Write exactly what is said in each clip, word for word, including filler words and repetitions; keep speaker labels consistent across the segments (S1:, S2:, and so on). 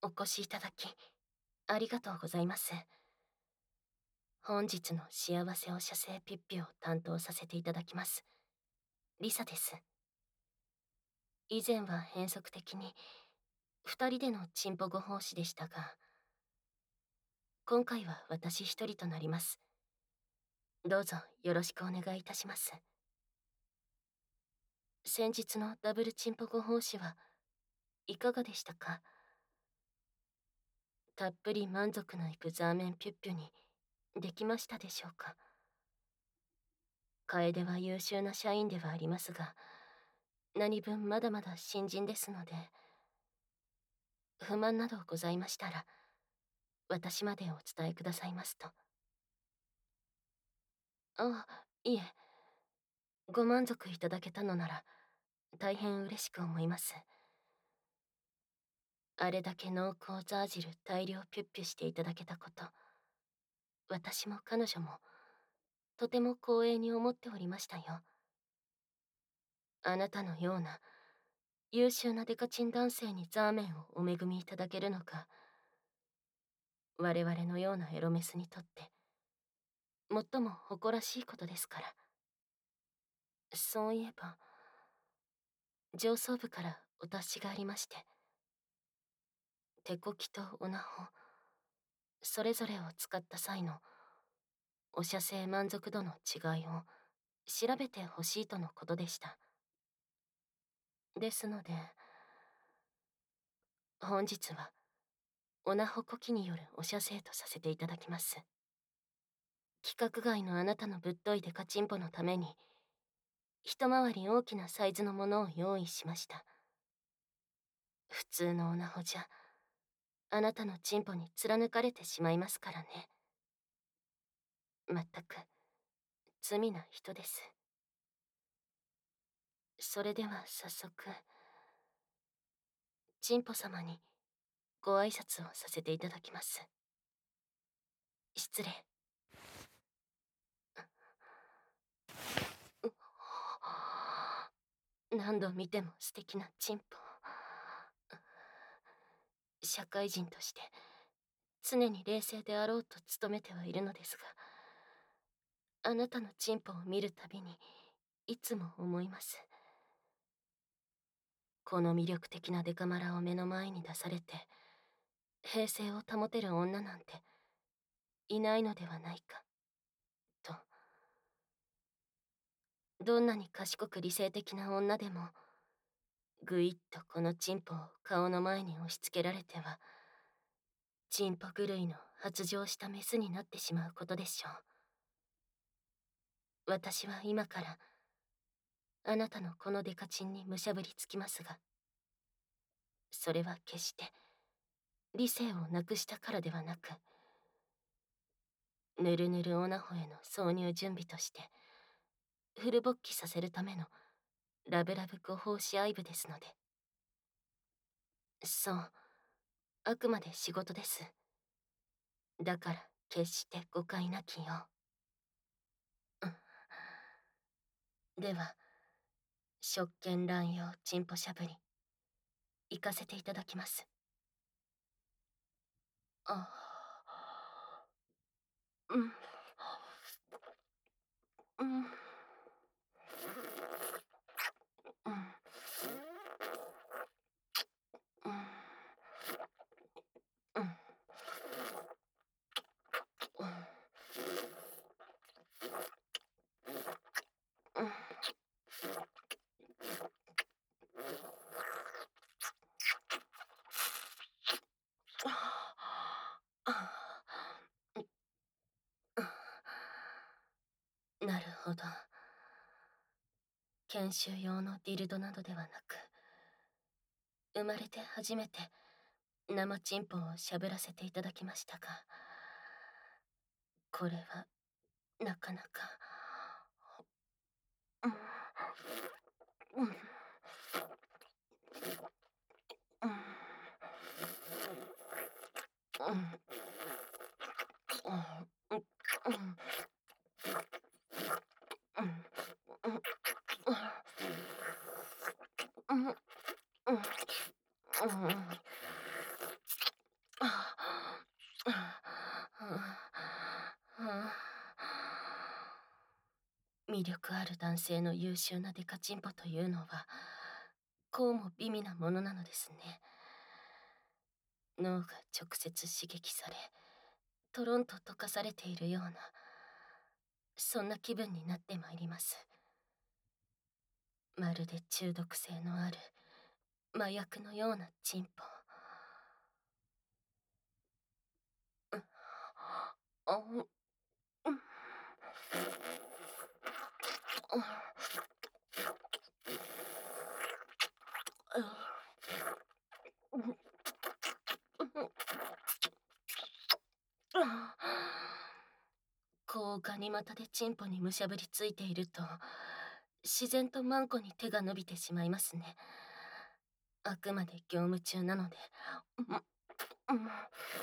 S1: お越しいただき、ありがとうございます。本日の幸せお射精ピュッピュを担当させていただきます。リサです。以前は変則的に、二人でのチンポご奉仕でしたが、今回は私一人となります。どうぞよろしくお願いいたします。先日のダブルチンポご奉仕はいかがでしたか？たっぷり満足のいくザーメンピュッピュにできましたでしょうか？楓は優秀な社員ではありますが、何分まだまだ新人ですので、不満などございましたら、私までお伝えくださいますと。あ、いえ、ご満足いただけたのなら、大変嬉しく思います。あれだけ濃厚ザージル大量ピュッピュしていただけたこと、私も彼女も、とても光栄に思っておりましたよ。あなたのような、優秀なデカチン男性にザーメンをお恵みいただけるのか、我々のようなエロメスにとって、最も誇らしいことですから。そういえば、上層部からお達しがありまして、手こきとオナホ、それぞれを使った際のお射精満足度の違いを調べてほしいとのことでした。ですので、本日はオナホこきによるお射精とさせていただきます。規格外のあなたのぶっといデカチンポのために、一回り大きなサイズのものを用意しました。普通のオナホじゃ、あなたのチンポに貫かれてしまいますからね。まったく、罪な人です。それでは早速、チンポ様にご挨拶をさせていただきます。失礼。何度見ても素敵なチンポ。社会人として常に冷静であろうと努めてはいるのですが、あなたのチンポを見るたびにいつも思います。この魅力的なデカマラを目の前に出されて平静を保てる女なんていないのではないかと。どんなに賢く理性的な女でもぐいっとこのチンポを顔の前に押し付けられてはチンポ狂いの発情したメスになってしまうことでしょう。私は今からあなたのこのデカチンにむしゃぶりつきますが、それは決して理性をなくしたからではなく、ぬるぬるオナホへの挿入準備としてフル勃起させるためのラブラブご奉仕愛部ですので。そう、あくまで仕事です。だから決して誤解なきよう。うん、では職権乱用チンポしゃぶり行かせていただきます。あ、うん、うん、うん、うん、うん、うん、うん、なるほど。研修用のディルドなどではなく、生まれて初めて生チンポをしゃぶらせていただきましたが、これはなかなか。うん、うん、うん、うん、うん、うん、うん、うん、うん、うん、 ある男性の優秀なデカチンポというのは、こうも美味なものなのですね。脳が直接刺激され、トロンと溶かされているような、そんな気分になってまいります。まるで中毒性のある麻薬のようなチンポ。うん、あう、うん、うん、こうガニ股でチンポにむしゃぶりついていると、自然とマンコに手が伸びてしまいますね。あくまで業務中なので。うんうん、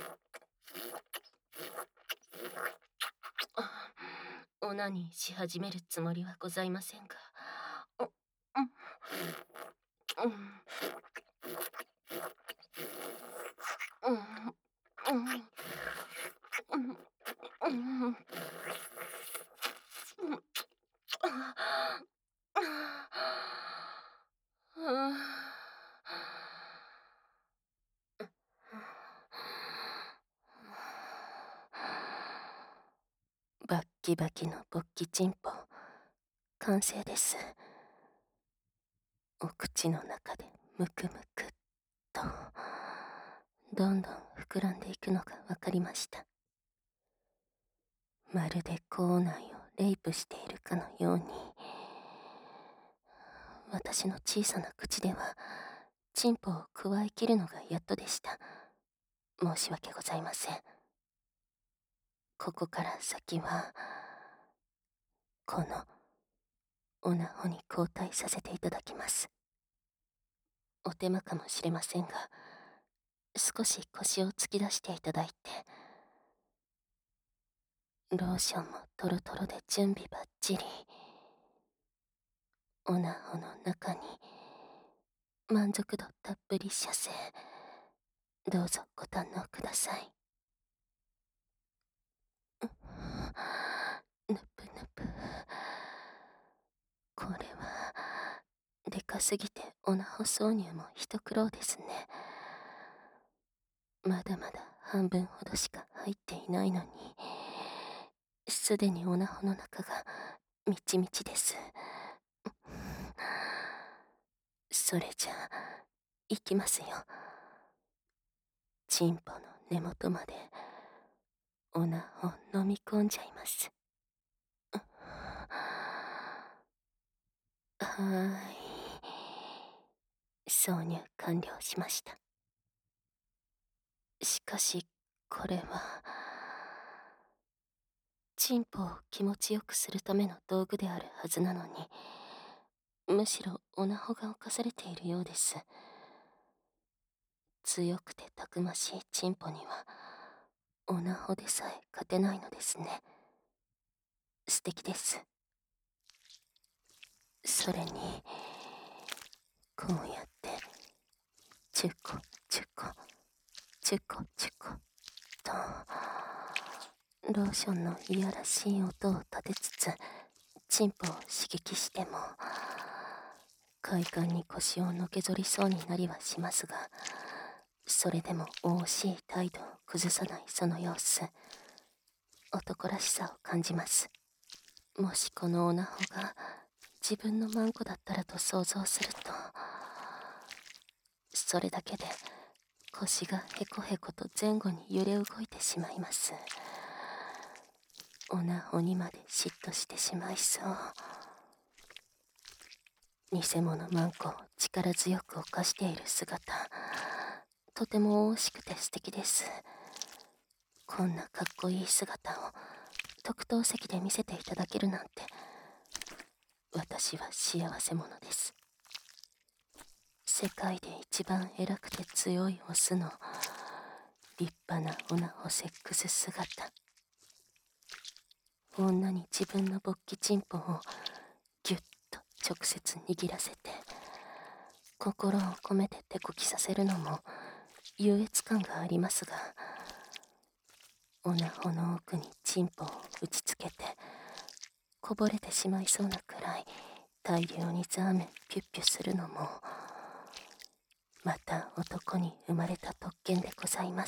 S1: オナニーし始めるつもりはございませんが。う、うん、うん、うん、うん、うん、うん、うん、バッキバキの勃起チンポ、完成です。お口の中でムクムクっと、どんどん膨らんでいくのがわかりました。まるで口内をレイプしているかのように、私の小さな口では、チンポをくわえきるのがやっとでした。申し訳ございません。ここから先は、この、オナホに交代させていただきます。お手間かもしれませんが、少し腰を突き出していただいて、ローションもトロトロで準備バッチリ。オナホの中に、満足度たっぷり射精。どうぞご堪能ください。ぬぷぬぷ。これは、でかすぎてオナホ挿入も一苦労ですね。まだまだ半分ほどしか入っていないのに、すでにオナホの中がみちみちです。それじゃあ、いきますよ。チンポの根元まで、オナホ飲み込んじゃいます。はーい。挿入完了しました。しかし、これは、チンポを気持ちよくするための道具であるはずなのに、むしろオナホが侵されているようです。強くてたくましいチンポには、オナホでさえ勝てないのですね。素敵です。それに、こうやって、チュコチュコ、チュコチュコ、と、ローションのいやらしい音を立てつつ、チンポを刺激しても、快感に腰をのけぞりそうになりはしますが、それでも惜しい態度を崩さないその様子、男らしさを感じます。もしこのオナホが自分のマンコだったらと想像すると、それだけで腰がヘコヘコと前後に揺れ動いてしまいます。オナホにまで嫉妬してしまいそう。偽物マンコを力強く犯している姿、とても惜しくて素敵です。こんなかっこいい姿を特等席で見せていただけるなんて、私は幸せ者です。世界で一番偉くて強いオスの立派なオナホセックス姿。女に自分の勃起チンポをぎゅっと直接握らせて、心を込めて手こきさせるのも優越感がありますが、オナホの奥にチンポを打ちつけて、 こぼれてしまいそうなくらい大量にザーメンピュッピュするのもまた男に生まれた特権でございます。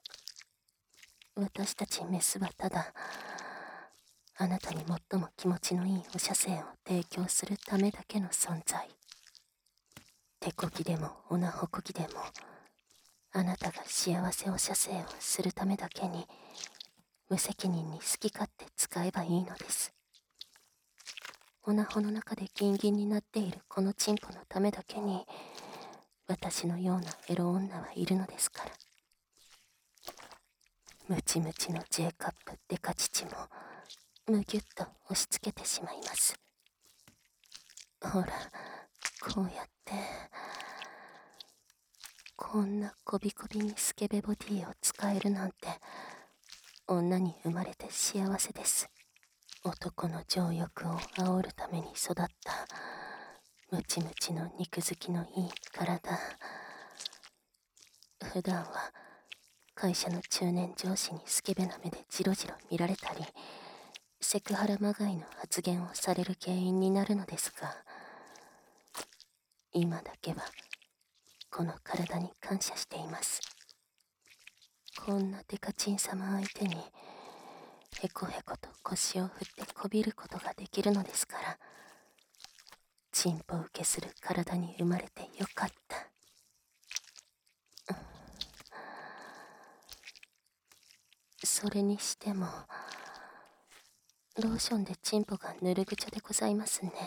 S1: 私たちメスはただあなたに最も気持ちのいいお射精を提供するためだけの存在。手こきでもおなほこきでもあなたが幸せお射精をするためだけに無責任に好き勝手使えばいいのです。おなほの中でギンギンになっているこのチンポのためだけに私のようなエロ女はいるのですから。ムチムチの J カップデカ乳もむぎゅっと押し付けてしまいます。ほら、こうやってこんなこびこびにスケベボディを使えるなんて女に生まれて幸せです。男の情欲を煽るために育ったムチムチの肉付きのいい体。普段は会社の中年上司にスケベな目でジロジロ見られたりセクハラまがいの発言をされる原因になるのですが、今だけはこの体に感謝しています。こんなデカチン様相手にへこへこと腰を振ってこびることができるのですから、チンポ受けする体に生まれてよかった。それにしてもローションでチンポがぬるぐちゃでございますね。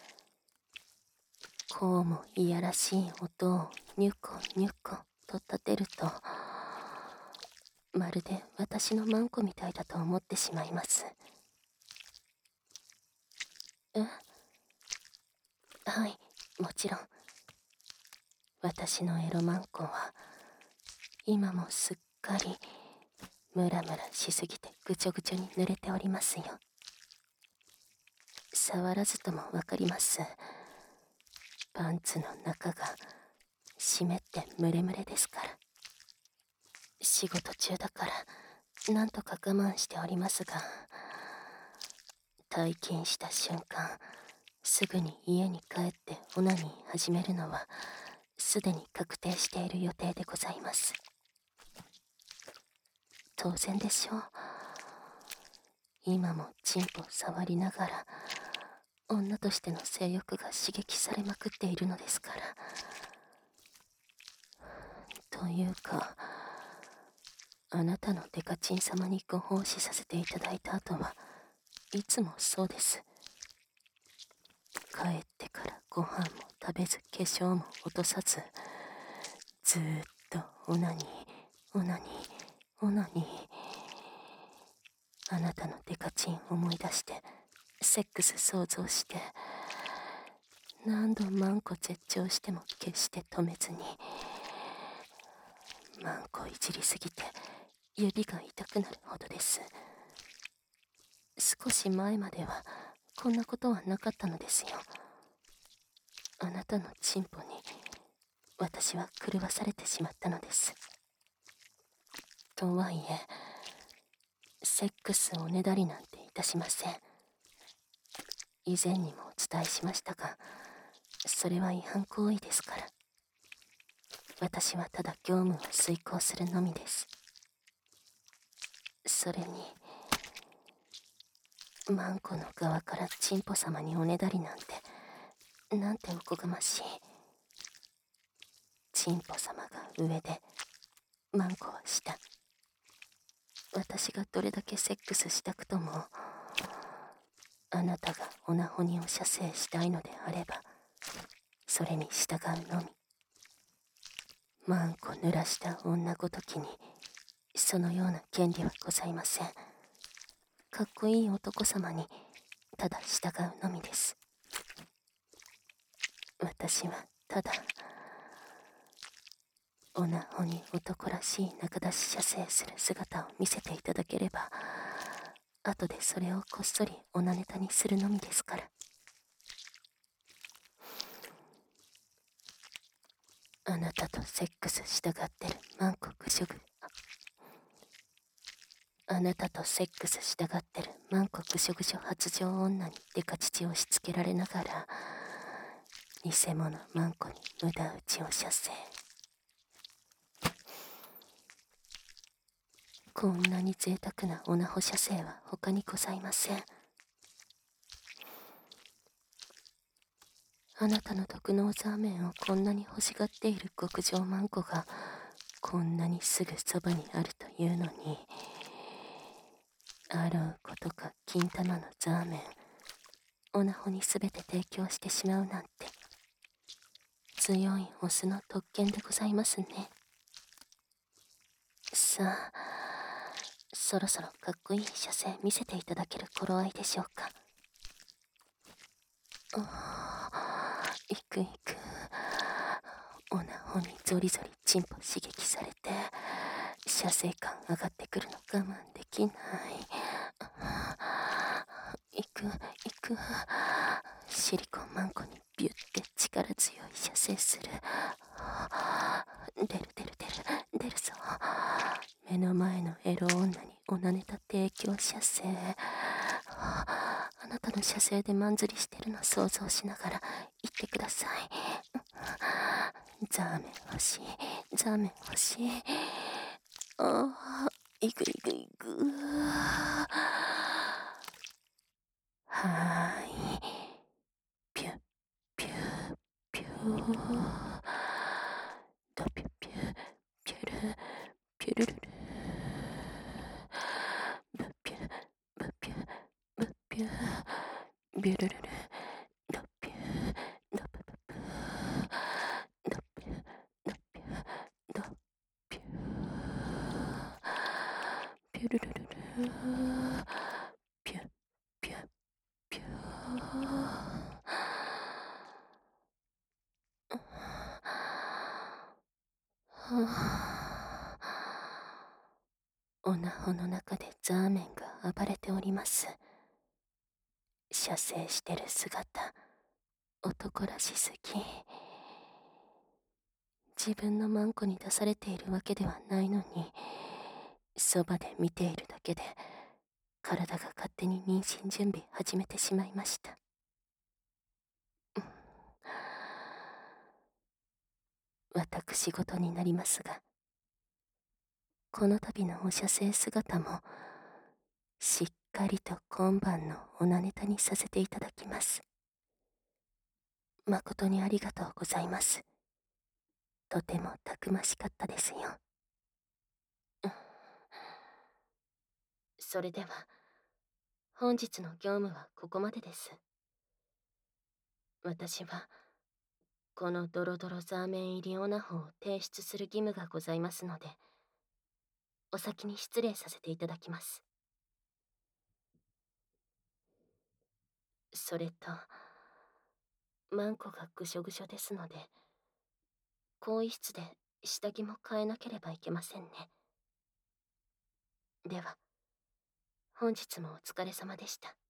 S1: こうもいやらしい音をニュコニュコと立てるとまるで私のマンコみたいだと思ってしまいます。え？はい、もちろん。私のエロマンコは今もすっかりムラムラしすぎてぐちょぐちょに濡れておりますよ。触らずともわかります。パンツの中が湿ってムレムレですから。仕事中だからなんとか我慢しておりますが、退勤した瞬間すぐに家に帰ってオナニー始めるのはすでに確定している予定でございます。当然でしょう。今もチンポ触りながら女としての性欲が刺激されまくっているのですから。というかあなたのデカチン様にご奉仕させていただいた後はいつもそうです。帰ってからご飯も食べず化粧も落とさずずーっとオナニーオナニーオナニー。あなたのデカチン思い出してセックス想像して何度マンコ絶頂しても決して止めずに、マンコいじりすぎて指が痛くなるほどです。少し前まではこんなことはなかったのですよ。あなたのチンポに私は狂わされてしまったのです。とはいえセックスおねだりなんていたしません。以前にもお伝えしましたが、それは違反行為ですから。私はただ業務を遂行するのみです。それにマンコの側からチンポ様におねだりなんてなんておこがましい。チンポ様が上でマンコは下。私がどれだけセックスしたくともあなたがオナホにお射精したいのであればそれに従うのみ。マンコ濡らした女ごときにそのような権利はございません。かっこいい男様にただ従うのみです。私はただオナホに男らしい中出し射精する姿を見せていただければ後でそれをこっそりオナネタにするのみですから。あなたとセックスしたがってるマンコぐしょぐあなたとセックスしたがってるマンコぐしょぐしょ発情女にデカ乳をしつけられながら、偽物マンコに無駄打ちを射精。こんなに贅沢なオナホ射精は他にございません。あなたの毒のザーメンをこんなに欲しがっている極上マンコがこんなにすぐそばにあるというのに、あろうことか金玉のザーメンオナホにすべて提供してしまうなんて、強いオスの特権でございますね。さあ、そろそろかっこいい射精見せていただける頃合いでしょうか。いくいく、オナホにゾリゾリチンポ刺激されて射精感上がってくるの我慢できない。いくいく、シリコンマンコにビュって力強い射精する。出る出る出る出るぞ。目の前のエロ女におなネタ提供射精。あなたの射精でマンズリしてるの想像しながら言ってください。ザーメン欲しい、ザーメン欲しい。ああ、いくいくいく。はーい。ピュッピュッピュー。ドピュッピュッピュルピュルルル。ブッピュブッピュブッピュビュルルル。ドピュドプププ。ドピュドピュドピュピュルルルル。ピュピュピュおなほの中でザーメンが暴れております。射精してる姿、男らしすぎ。自分のマンコに出されているわけではないのに、そばで見ているだけで体が勝手に妊娠準備始めてしまいました。私事になりますが、この度のお射精姿もしっかりと今晩のおなネタにさせていただきます。誠にありがとうございます。とてもたくましかったですよ。それでは本日の業務はここまでです。私はこのドロドロザーメン入りオナホを提出する義務がございますので、お先に失礼させていただきます。それと、マンコがぐしょぐしょですので、更衣室で下着も変えなければいけませんね。では、本日もお疲れ様でした。